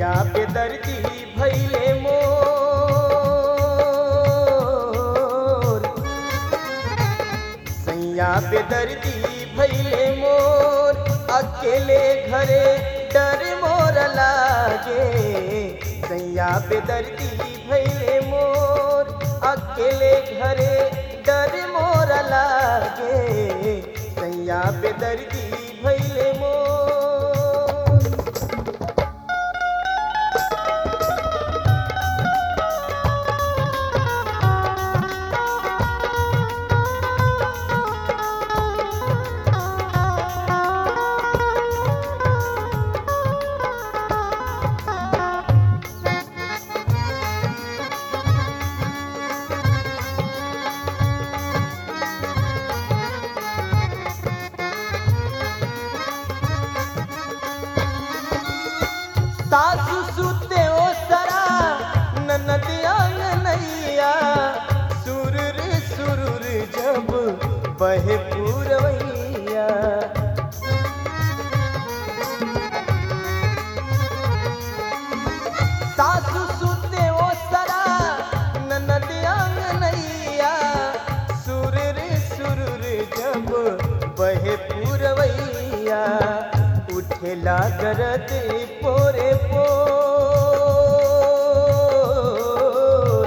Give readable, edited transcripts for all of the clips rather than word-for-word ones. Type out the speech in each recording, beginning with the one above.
सैया बेदर्दी भैले मोर, सैया बेदर्दी भैले मोर, अकेले घरे डर मोर लागे। सैया बेदर्दी भैले मोर, अकेले घरे डर मोर लागे। सैया बेदर्दी भैले मोर। सासु सुते ओसरा ननद आंगनैया, सुरुर सुरुर जब बहे पुरवैया। सासु सुते ओसरा ननद आंगनैया, सुरुर सुरुर जब बहे पुरवैया। उठेला दर्द पोरे पोर,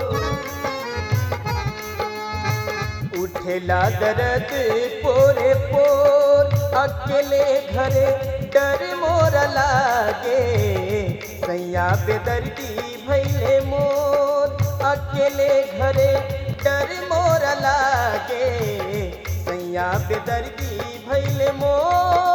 उठेला दर्द पोरे पोर, अकेले घरे डर मोर लागे। सैया बेदर्दी भैले मोर, अकेले घरे डर मोर लागे। सैया बेदर्दी भैले मोर।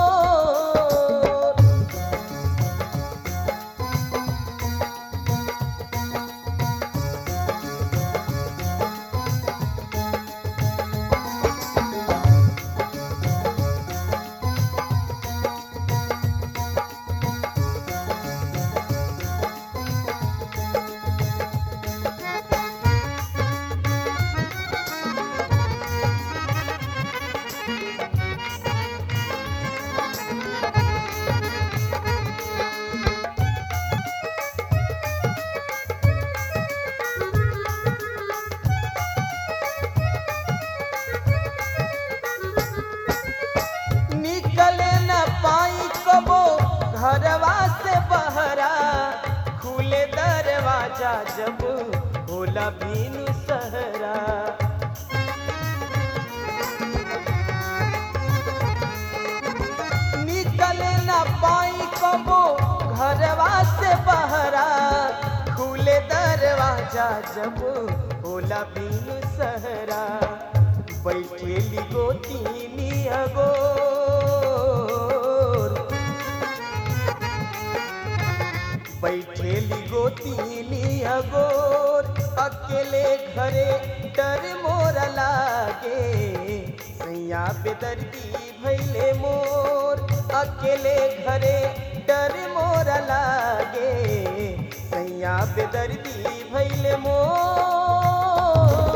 घरवा से बहरा खुले दरवाजा जब होला बीनु सहरा। निकले न पाई कबो घरवा से बहरा, खुले दरवाजा जब होला बीनु सहरा। बैठेली गोतीनी अगोर, बैठेली गोतीनी अगोर, अकेले घरे डर मोर लागे। सैया बेदर्दी भैले मोर, अकेले घरे डर मोर लागे। सैया बेदर्दी भैले मोर।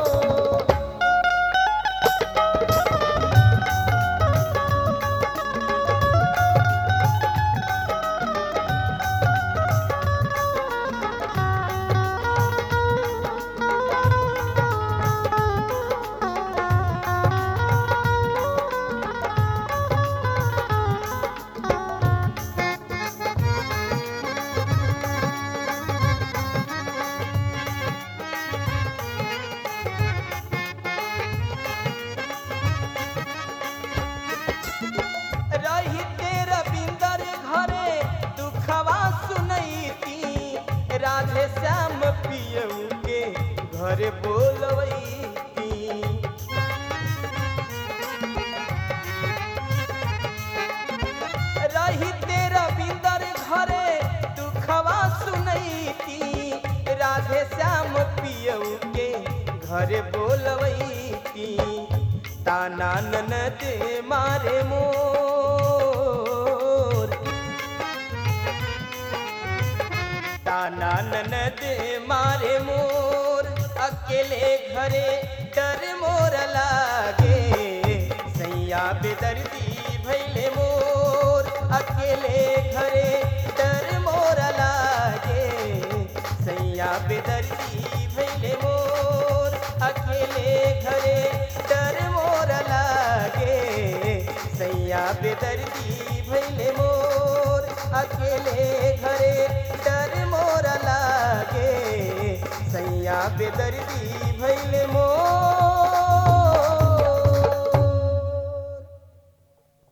राधे श्याम पियऊ के घरे बोलवैती। रही तेरा बिंदर घरे दुखवा सुनैती। राधे श्याम पियऊ के घरे बोलवैती। ताना ननद मारे मोर, ताना ननद मारे मोर, अकेले घरे डर मोर लागे। सैया बेदर्दी भैले मोर, अकेले घरे डर मोर लागे। बेदर्दी भैले मोर अकेले घरे डर मोर लागे सैया बेदर्दी भैले मोर अकेले घरे डर मोर लागे सैया बेदर्दी भैले